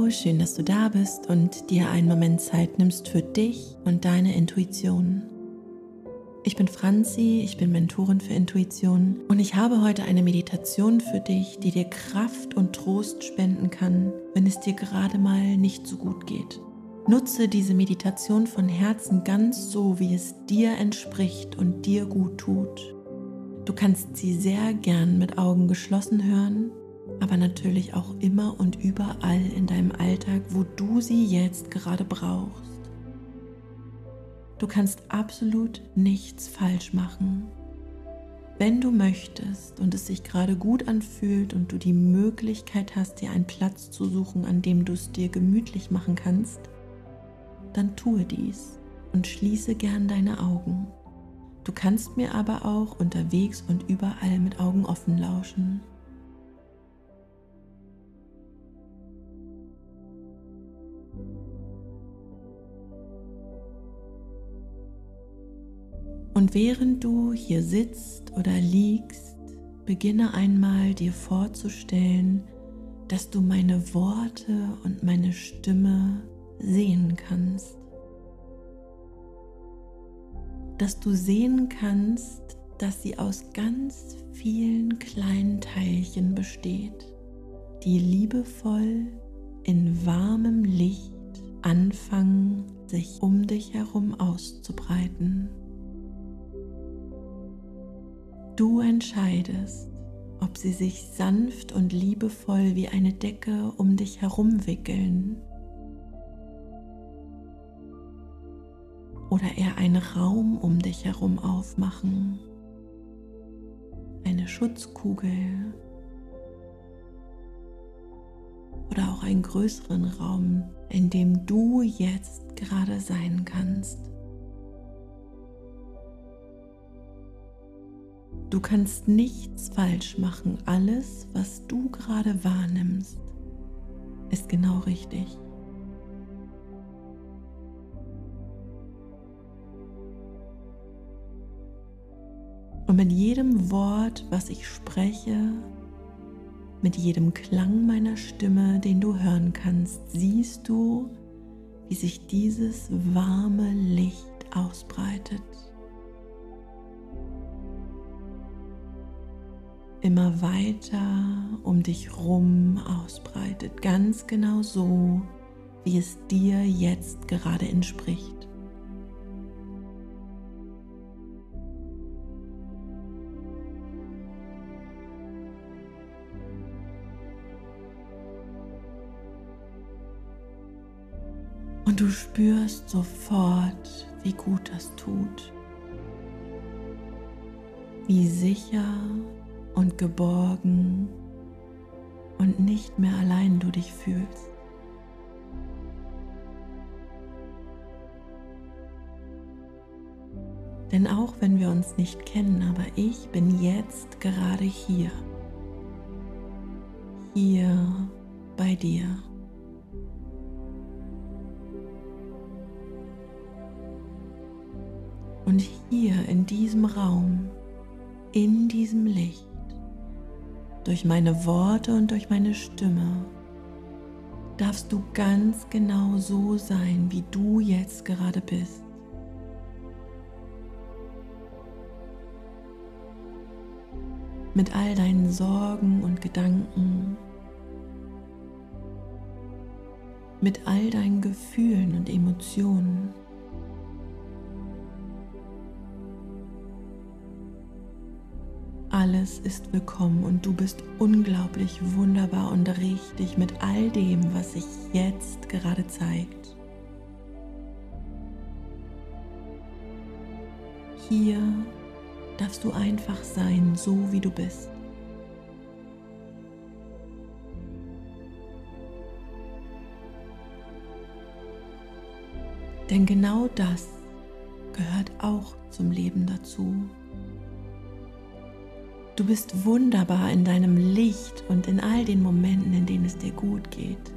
Hallo, schön, dass du da bist und dir einen Moment Zeit nimmst für dich und deine Intuition. Ich bin Franzi, ich bin Mentorin für Intuition und ich habe heute eine Meditation für dich, die dir Kraft und Trost spenden kann, wenn es dir gerade mal nicht so gut geht. Nutze diese Meditation von Herzen ganz so, wie es dir entspricht und dir gut tut. Du kannst sie sehr gern mit Augen geschlossen hören, aber natürlich auch immer und überall in deinem Alltag, wo du sie jetzt gerade brauchst. Du kannst absolut nichts falsch machen. Wenn du möchtest und es sich gerade gut anfühlt und du die Möglichkeit hast, dir einen Platz zu suchen, an dem du es dir gemütlich machen kannst, dann tue dies und schließe gern deine Augen. Du kannst mir aber auch unterwegs und überall mit Augen offen lauschen. Und während du hier sitzt oder liegst, beginne einmal dir vorzustellen, dass du meine Worte und meine Stimme sehen kannst. Dass du sehen kannst, dass sie aus ganz vielen kleinen Teilchen besteht, die liebevoll in warmem Licht anfangen, sich um dich herum auszubreiten. Du entscheidest, ob sie sich sanft und liebevoll wie eine Decke um dich herum wickeln oder eher einen Raum um dich herum aufmachen, eine Schutzkugel oder auch einen größeren Raum, in dem du jetzt gerade sein kannst. Du kannst nichts falsch machen. Alles, was du gerade wahrnimmst, ist genau richtig. Und mit jedem Wort, was ich spreche, mit jedem Klang meiner Stimme, den du hören kannst, siehst du, wie sich dieses warme Licht ausbreitet. Immer weiter um dich rum ausbreitet, ganz genau so, wie es dir jetzt gerade entspricht. Und du spürst sofort, wie gut das tut, wie sicher und geborgen und nicht mehr allein du dich fühlst. Denn auch wenn wir uns nicht kennen, aber ich bin jetzt gerade hier bei dir. Und hier in diesem Raum, in diesem Licht, durch meine Worte und durch meine Stimme, darfst du ganz genau so sein, wie du jetzt gerade bist. Mit all deinen Sorgen und Gedanken, mit all deinen Gefühlen und Emotionen. Alles ist willkommen und du bist unglaublich wunderbar und richtig mit all dem, was sich jetzt gerade zeigt. Hier darfst du einfach sein, so wie du bist. Denn genau das gehört auch zum Leben dazu. Du bist wunderbar in deinem Licht und in all den Momenten, in denen es dir gut geht.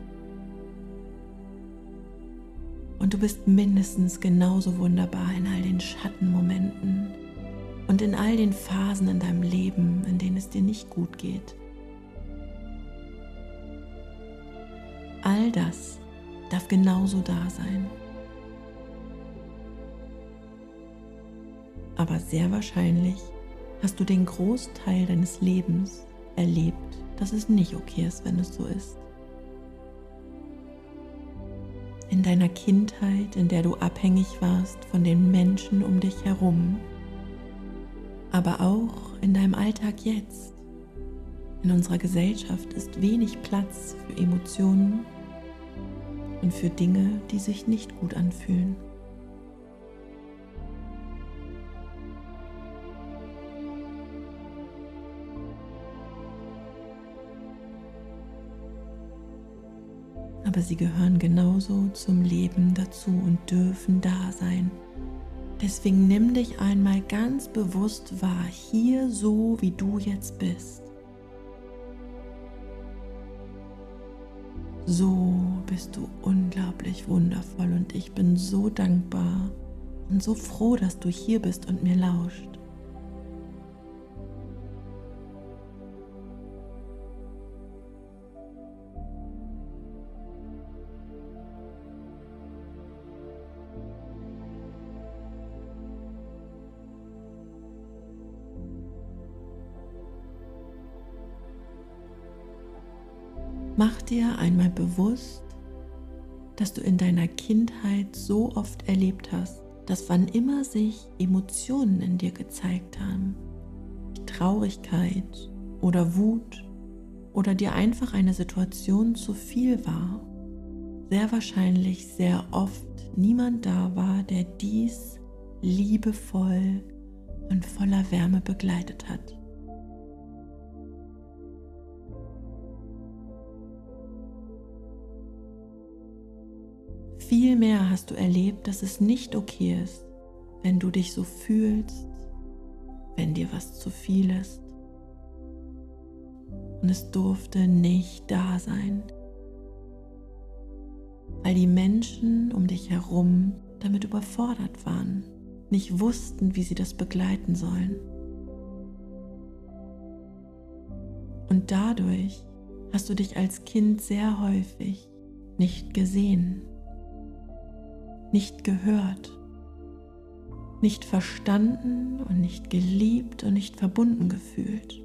Und du bist mindestens genauso wunderbar in all den Schattenmomenten und in all den Phasen in deinem Leben, in denen es dir nicht gut geht. all das darf genauso da sein. Aber sehr wahrscheinlich hast du den Großteil deines Lebens erlebt, dass es nicht okay ist, wenn es so ist. In deiner Kindheit, in der du abhängig warst von den Menschen um dich herum, aber auch in deinem Alltag jetzt. In unserer Gesellschaft ist wenig Platz für Emotionen und für Dinge, die sich nicht gut anfühlen. Aber sie gehören genauso zum Leben dazu und dürfen da sein. Deswegen nimm dich einmal ganz bewusst wahr, hier so wie du jetzt bist. So bist du unglaublich wundervoll und ich bin so dankbar und so froh, dass du hier bist und mir lauscht. Mach dir einmal bewusst, dass du in deiner Kindheit so oft erlebt hast, dass wann immer sich Emotionen in dir gezeigt haben, Traurigkeit oder Wut oder dir einfach eine Situation zu viel war, sehr wahrscheinlich sehr oft niemand da war, der dies liebevoll und voller Wärme begleitet hat. Vielmehr hast du erlebt, dass es nicht okay ist, wenn du dich so fühlst, wenn dir was zu viel ist. Und es durfte nicht da sein, weil die Menschen um dich herum damit überfordert waren, nicht wussten, wie sie das begleiten sollen. Und dadurch hast du dich als Kind sehr häufig nicht gesehen, nicht gehört, nicht verstanden und nicht geliebt und nicht verbunden gefühlt.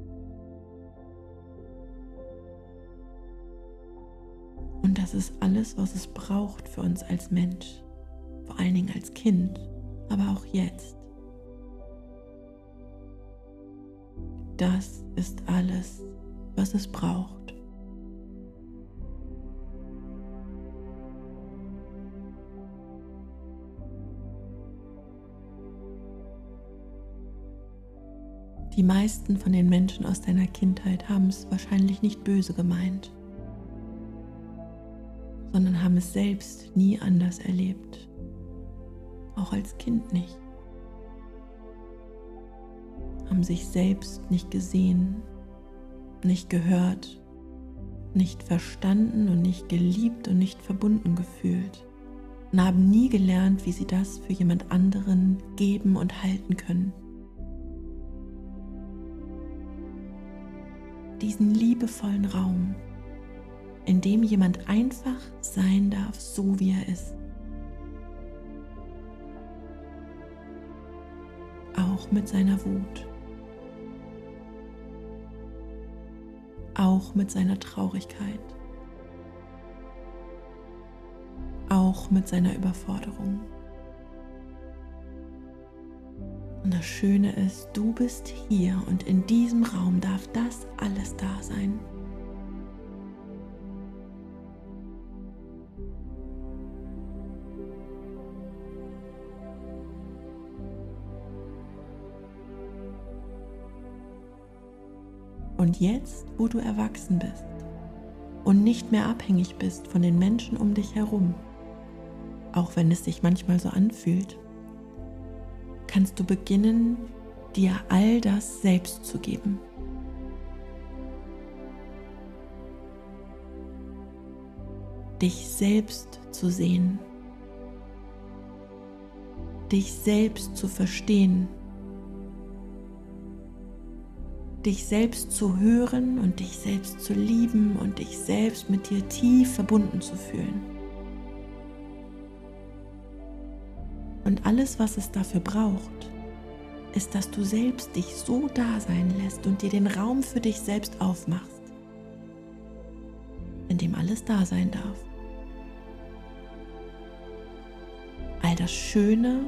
Und das ist alles, was es braucht für uns als Mensch, vor allen Dingen als Kind, aber auch jetzt. Das ist alles, was es braucht. Die meisten von den Menschen aus deiner Kindheit haben es wahrscheinlich nicht böse gemeint, sondern haben es selbst nie anders erlebt, auch als Kind nicht, haben sich selbst nicht gesehen, nicht gehört, nicht verstanden und nicht geliebt und nicht verbunden gefühlt und haben nie gelernt, wie sie das für jemand anderen geben und halten können. Diesen liebevollen Raum, in dem jemand einfach sein darf, so wie er ist. Auch mit seiner Wut. Auch mit seiner Traurigkeit. Auch mit seiner Überforderung. Und das Schöne ist, du bist hier und in diesem Raum darf das alles da sein. Und jetzt, wo du erwachsen bist und nicht mehr abhängig bist von den Menschen um dich herum, auch wenn es sich manchmal so anfühlt, kannst du beginnen, dir all das selbst zu geben. Dich selbst zu sehen, dich selbst zu verstehen, dich selbst zu hören und dich selbst zu lieben und dich selbst mit dir tief verbunden zu fühlen. Und alles, was es dafür braucht, ist, dass du selbst dich so da sein lässt und dir den Raum für dich selbst aufmachst, in dem alles da sein darf. All das Schöne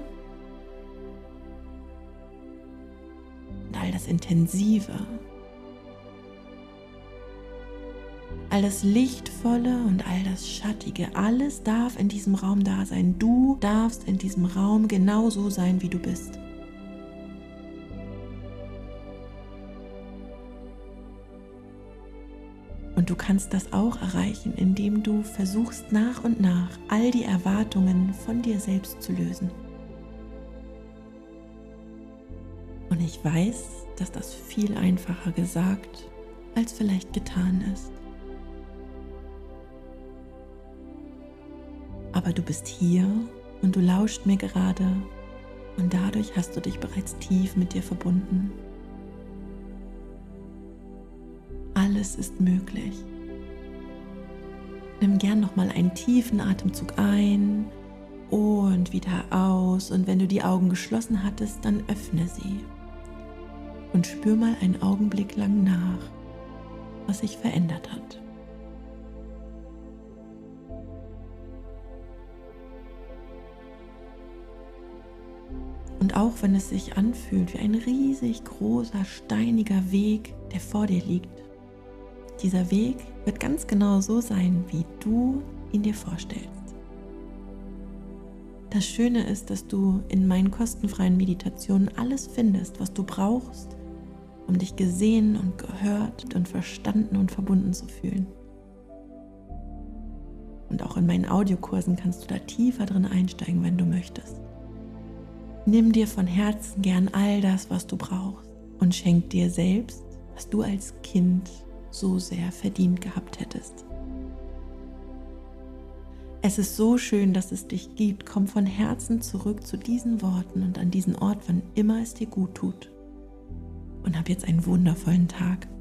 und all das Intensive, all das Lichtvolle und all das Schattige, alles darf in diesem Raum da sein. Du darfst in diesem Raum genauso sein, wie du bist. Und du kannst das auch erreichen, indem du versuchst, nach und nach all die Erwartungen von dir selbst zu lösen. Und ich weiß, dass das viel einfacher gesagt als vielleicht getan ist. Aber du bist hier und du lauscht mir gerade und dadurch hast du dich bereits tief mit dir verbunden. Alles ist möglich. Nimm gern nochmal einen tiefen Atemzug ein und wieder aus. Und wenn du die Augen geschlossen hattest, dann öffne sie. Und spür mal einen Augenblick lang nach, was sich verändert hat. Und auch wenn es sich anfühlt wie ein riesig großer, steiniger Weg, der vor dir liegt, dieser Weg wird ganz genau so sein, wie du ihn dir vorstellst. Das Schöne ist, dass du in meinen kostenfreien Meditationen alles findest, was du brauchst, um dich gesehen und gehört und verstanden und verbunden zu fühlen. Und auch in meinen Audiokursen kannst du da tiefer drin einsteigen, wenn du möchtest. Nimm dir von Herzen gern all das, was du brauchst und schenk dir selbst, was du als Kind so sehr verdient gehabt hättest. Es ist so schön, dass es dich gibt. Komm von Herzen zurück zu diesen Worten und an diesen Ort, wann immer es dir gut tut. Und hab jetzt einen wundervollen Tag.